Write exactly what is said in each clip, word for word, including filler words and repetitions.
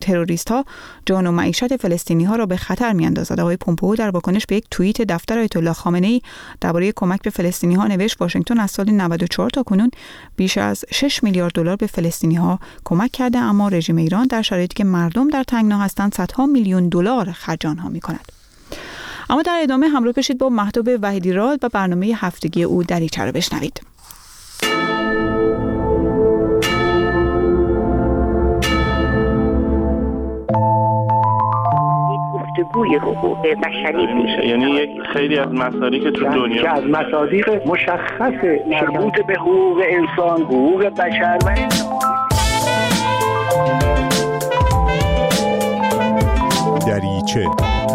تروریست‌ها جان و معیشت فلسطینی‌ها را به خطر می‌اندازد. آقای پومپئو در واکنش به یک توییت دفتر آیت الله خامنه‌ای درباره کمک به فلسطینی‌ها نوشت واشنگتن از سال نود و چهار تا کنون بیش از شش میلیارد دلار به فلسطینی‌ها کمک کرده، اما رژیم ایران در شرایطی که مردم در تنگنا هستند صدها میلیون دلار خرج آنها می‌کند. اما در ادامه همراه باشید با مهتاب وحیدی‌راد و برنامه هفتگی او دریچه را بشنوید. گفتگوی حقوق بشری میشه، یعنی یک خیلی از مسائلی که تو دنیا که از مصادیق مشخص مربوط به حقوق انسان، حقوق بشر و دریچه.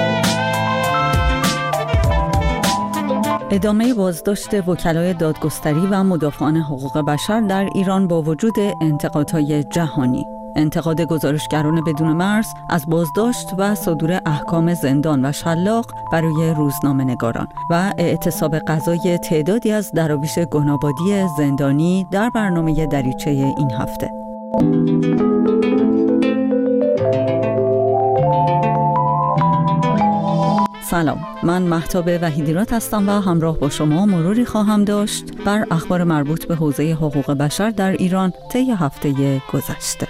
ادامه بازداشت وکلای دادگستری و مدافعان حقوق بشر در ایران با وجود انتقادهای جهانی. انتقاد گزارشگران بدون مرز از بازداشت و صدور احکام زندان و شلاق برای روزنامه‌نگاران و اعتصاب قضای تعدادی از دراویش گنابادی زندانی در برنامه دریچه این هفته. سلام، من مهتاب وحیدی‌راد هستم و همراه با شما مروری خواهم داشت بر اخبار مربوط به حوزه حقوق بشر در ایران طی هفته گذشته.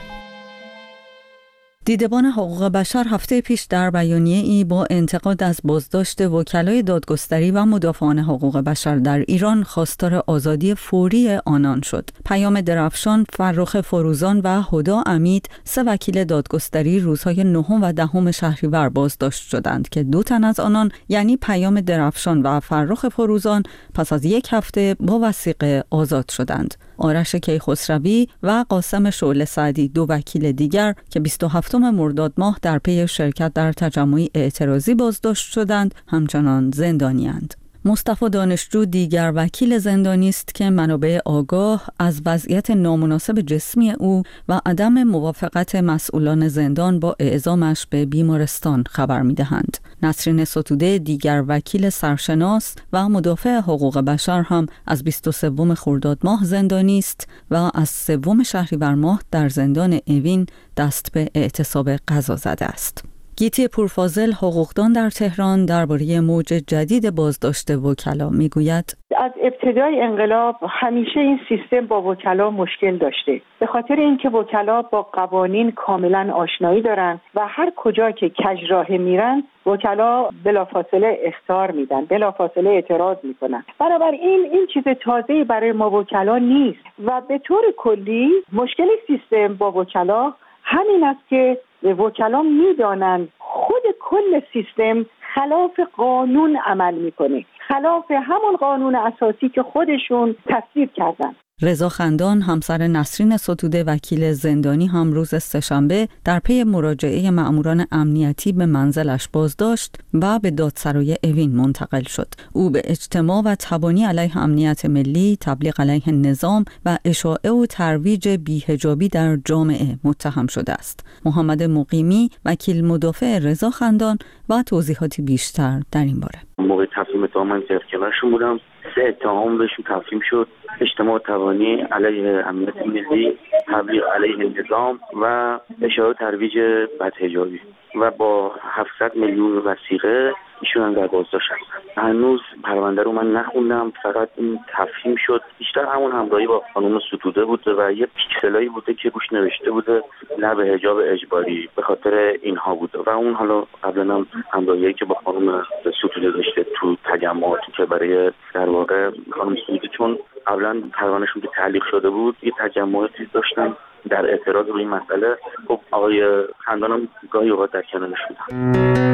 دیدبان حقوق بشر هفته پیش در بیانیه‌ای با انتقاد از بازداشت وکلای دادگستری و مدافعان حقوق بشر در ایران خواستار آزادی فوری آنان شد. پیام درفشان، فرخ فروزان و هدا امید، سه وکیل دادگستری روزهای نهم و دهم شهریور بازداشت شدند که دو تن از آنان یعنی پیام درفشان و فرخ فروزان پس از یک هفته با وثیقه آزاد شدند. آرش کیخسروی و قاسم شعله سعدی، دو وکیل دیگر که بیست و هفتم مرداد ماه در پی شرکت در تجمعی اعتراضی بازداشت شدند، همچنان زندانی‌اند. مصطفی دانشجو دیگر وکیل زندانی است که منابع آگاه از وضعیت نامناسب جسمی او و عدم موافقت مسئولان زندان با اعزامش به بیمارستان خبر می‌دهند. نسرین ستوده دیگر وکیل سرشناس و مدافع حقوق بشر هم از بیست و سوم خرداد ماه زندانی است و از سوم شهریور ماه در زندان اوین دست به اعتصاب قضا زده است. گیتی پورفاضل، حقوقدان در تهران، درباره موج جدید بازداشت وکلا میگوید: از ابتدای انقلاب همیشه این سیستم با وکلا مشکل داشته، به خاطر اینکه وکلا با قوانین کاملا آشنایی دارن و هر کجا که کجراه میرن وکلا بلافاصله اخطار میدن، بلافاصله اعتراض میکنن. بنابراین این چیز تازه‌ای برای ما وکلا نیست و به طور کلی مشکل سیستم با وکلا همین است که وکلا میدانند خود کل سیستم خلاف قانون عمل میکنه، خلاف همون قانون اساسی که خودشون تصویب کردن. رضا خندان، همسر نسرین ستوده وکیل زندانی، هم روز سه‌شنبه در پی مراجعه مأموران امنیتی به منزلش بازداشت و به دادسرای اوین منتقل شد. او به اجتماع و تبانی علیه امنیت ملی، تبلیغ علیه نظام و اشاعه و ترویج بی‌حجابی در جامعه متهم شده است. محمد مقیمی، وکیل مدافع رضا خندان، و توضیحاتی بیشتر در این باره. موقع تفهیم اتهام من کنارشون بودم، سه اتهام بهشون تفهیم شد: اجتماع تبانی علیه امنیت ملی، تبلیغ علیه نظام و اشاعه و ترویج بدحجابی و با هفتصد میلیون وثیقه ایشون هم در بازداشت هستن. هنوز پرونده رو من نخوندم، فقط این تفهیم شد. بیشتر همون همراهی با خانم ستوده بوده و یه پیکسلایی بوده که روش نوشته بوده نه به حجاب اجباری، به خاطر اینها بوده. و اون حالا قبلا هم همراهی که با خانم ستوده داشته تو تجمعاتی که برای در واقع خانم ستوده، چون قبلا پروندهشون که تعلیق شده بود، یه تجمعاتی داشتن در اعتراض به این مسئله. خب آقای خندانم گاهی اوقات در کنارش بودن.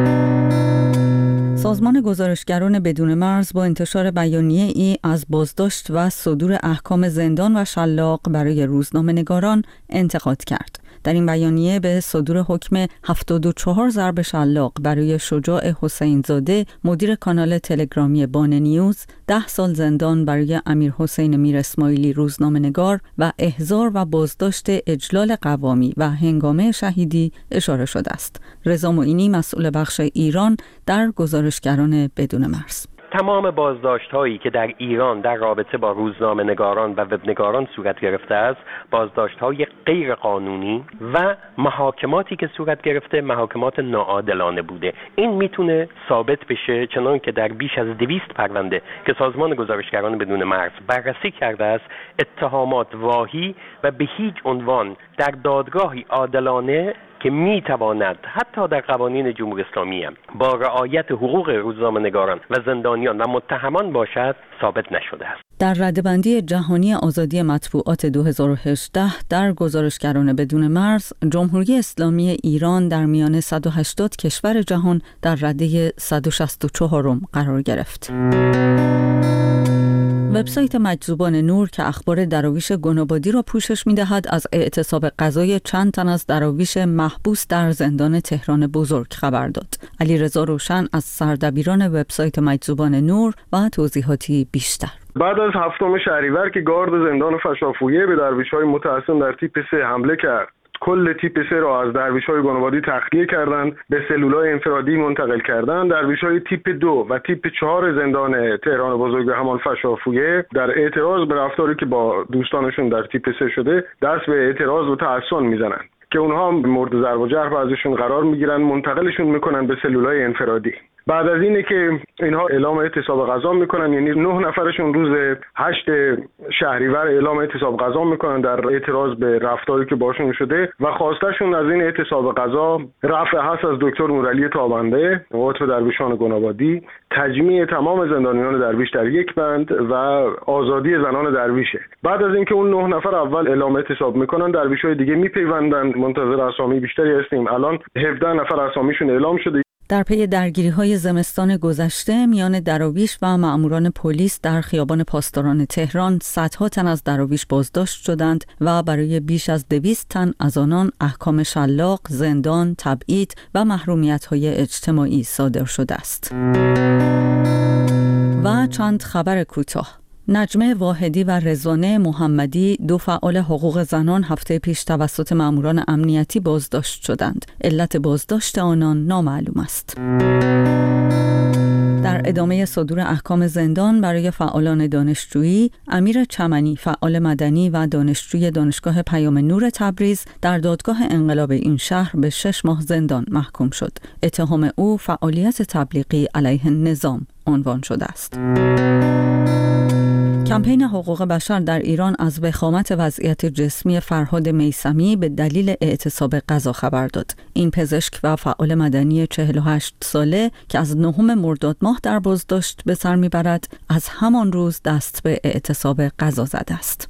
سازمان گزارشگران بدون مرز با انتشار بیانیه‌ای از بازداشت و صدور احکام زندان و شلاق برای روزنامه‌نگاران انتقاد کرد. در این بیانیه به صدور حکم هفتاد و چهار ضرب شلاق برای شجاع حسین‌زاده، مدیر کانال تلگرامی بان نیوز، ده سال زندان برای امیر حسین میر اسماعیلی روزنامه‌نگار و احضار و بازداشت اجلال قوامی و هنگامه شهیدی اشاره شده است. رضا معینی، مسئول بخش ایران در گزارشگران بدون مرز: تمام بازداشت‌هایی که در ایران در رابطه با روزنامه‌نگاران و وبنگاران صورت گرفته است، بازداشت‌های غیر قانونی و محاکماتی که صورت گرفته محاکمات ناعادلانه بوده. این میتونه ثابت بشه چنان که در بیش از دویست پرونده که سازمان گزارشگران بدون مرز بررسی کرده است، اتهامات واهی و به هیچ عنوان در دادگاهی عادلانه که میتواند حتی در قوانین جمهوری اسلامی هم با رعایت حقوق روزنامه‌نگاران و زندانیان و متهمان باشد ثابت نشده است. در رده‌بندی جهانی آزادی مطبوعات دو هزار و هجده در گزارشگران بدون مرز، جمهوری اسلامی ایران در میان صد و هشتاد کشور جهان در رده صد و شصت و چهارم قرار گرفت. وبسایت مجذوبان نور که اخبار دراویش گنابادی را پوشش می‌دهد، از اعتصاب قضای چند تن از دراویش محبوس در زندان تهران بزرگ خبر داد. علیرضا روشن از سردبیران وبسایت مجذوبان نور و توضیحاتی بیشتر. بعد از هفتم شهریور که گارد زندان فشافویه به درویش‌های متعصب در تیپ سه حمله کرد، کل تیپ سه را از درویش‌های گنابادی تخلیه کردند، به سلولای انفرادی منتقل کردند. درویش‌های تیپ دو و تیپ چهار زندان تهران بزرگ به همان فشافویه در اعتراض به رفتاری که با دوستانشون در تیپ سه شده دست به اعتراض و تحصن میزنند که اونها مورد ضرب و جرح ازشون قرار میگیرن، منتقلشون میکنن به سلولای انفرادی. بعد از اینه که اینها اعلام اعتصاب غذا میکنن، یعنی نه نفرشون روز هشت شهریور اعلام اعتصاب غذا میکنن در اعتراض به رفتاری که باشون شده و خواستشون از این اعتصاب غذا رفع هست از دکتر نورعلی تابنده، عضو درویشان گنابادی، تجمیع تمام زندانیان درویش در یک بند و آزادی زنان درویشه. بعد از اینکه اون نه نفر اول اعلام اعتصاب میکنن، درویشای دیگه میپیوندن. منتظر اسامی بیشتری هستیم. الان هفده نفر اسامیشون اعلام شده. در پی درگیری‌های زمستان گذشته میان دراویش و مأموران پلیس در خیابان پاسداران تهران، صدها تن از دراویش بازداشت شدند و برای بیش از دویست تن از آنان احکام شلاق، زندان، تبعید و محرومیت‌های اجتماعی صادر شده است. و چند خبر کوتاه. نجمه واحدی و رضوانه محمدی، دو فعال حقوق زنان، هفته پیش توسط مأموران امنیتی بازداشت شدند. علت بازداشت آنان نامعلوم است. در ادامه صدور احکام زندان برای فعالان دانشجویی، امیر چمنی، فعال مدنی و دانشجوی دانشگاه پیام نور تبریز، در دادگاه انقلاب این شهر به شش ماه زندان محکوم شد. اتهام او فعالیت تبلیغی علیه نظام عنوان شده است. کمپین حقوق بشر در ایران از وخامت وضعیت جسمی فرهاد میثمی به دلیل اعتصاب غذا خبر داد. این پزشک و فعال مدنی چهل و هشت ساله که از نهم مرداد ماه در بازداشت به سر میبرد، از همان روز دست به اعتصاب غذا زده است.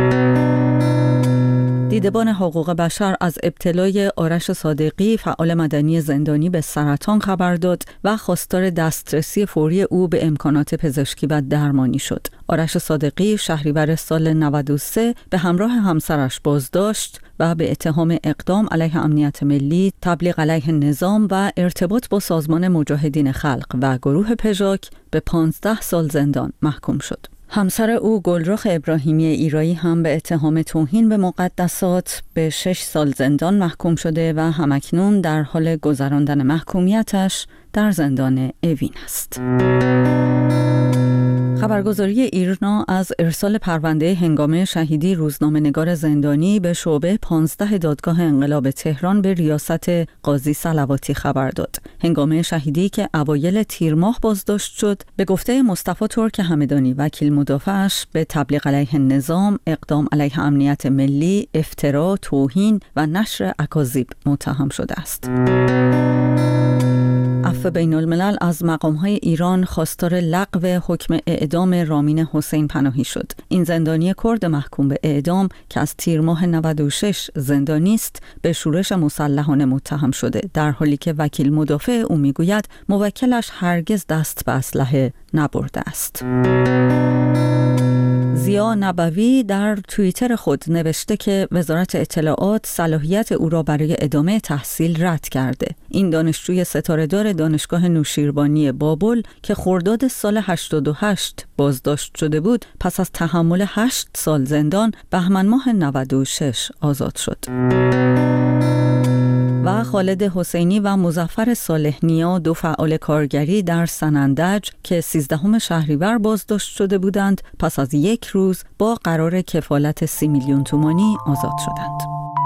دیدبان حقوق بشر از ابتلای آرش صادقی، فعال مدنی زندانی، به سرطان خبر داد و خواستار دسترسی فوری او به امکانات پزشکی و درمانی شد. آرش صادقی شهریور سال نود و سه به همراه همسرش بازداشت و به اتهام اقدام علیه امنیت ملی، تبلیغ علیه نظام و ارتباط با سازمان مجاهدین خلق و گروه پژاک به پانزده سال زندان محکوم شد. همسر او گلرخ ابراهیمی ایرایی هم به اتهام توهین به مقدسات به شش سال زندان محکوم شده و همکنون در حال گذراندن محکومیتش در زندان اوین است. خبرگزاری ایرنا از ارسال پرونده هنگامه شهیدی روزنامه‌نگار زندانی به شعبه پانزده دادگاه انقلاب تهران به ریاست قاضی صلواتی خبر داد. هنگامه شهیدی که اوایل تیر ماه بازداشت شد، به گفته مصطفی ترک همدانی، وکیل مدافعش، به تبلیغ علیه نظام، اقدام علیه امنیت ملی، افترا، توهین و نشر اکاذیب متهم شده است. عفو بین الملل از مقام‌های ایران خواستار لغو حکم اعدام رامین حسین پناهی شد. این زندانی کرد محکوم به اعدام که از تیر ماه نود و شش زندانی است، به شورش مسلحانه متهم شده، در حالی که وکیل مدافع او میگوید موکلش هرگز دست به اسلحه نبرده است. زیا نبوی در توییتر خود نوشته که وزارت اطلاعات صلاحیت او را برای ادامه تحصیل رد کرده. این دانشجوی ستاره‌دار دانشگاه نوشیروانی بابل که خرداد سال هشتاد و هشت بازداشت شده بود، پس از تحمل هشت سال زندان بهمن ماه نود و شش آزاد شد. و خالد حسینی و مظفر صالح نیا، دو فعال کارگری در سنندج که سیزدهم شهریور بازداشت شده بودند، پس از یک روز با قرار کفالت سی میلیون تومانی آزاد شدند.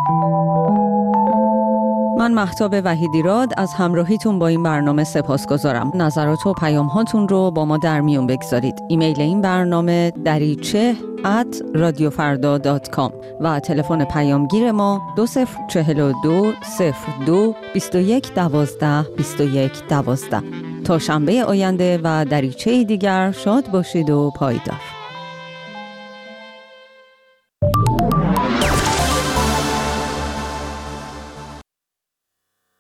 من مهتاب وحیدیراد از همراهیتون با این برنامه سپاسگزارم. نظرات و پیام هاتون رو با ما در میون بگذارید. ایمیل این برنامه دریچه ات رادیو فردا دات کام و تلفن پیامگیر ما دو صفر چهل و دو صفر دو بیست و یک دوازده بیست و یک دوازده. تا شنبه آینده و دریچه دیگر شاد باشید و پایدار.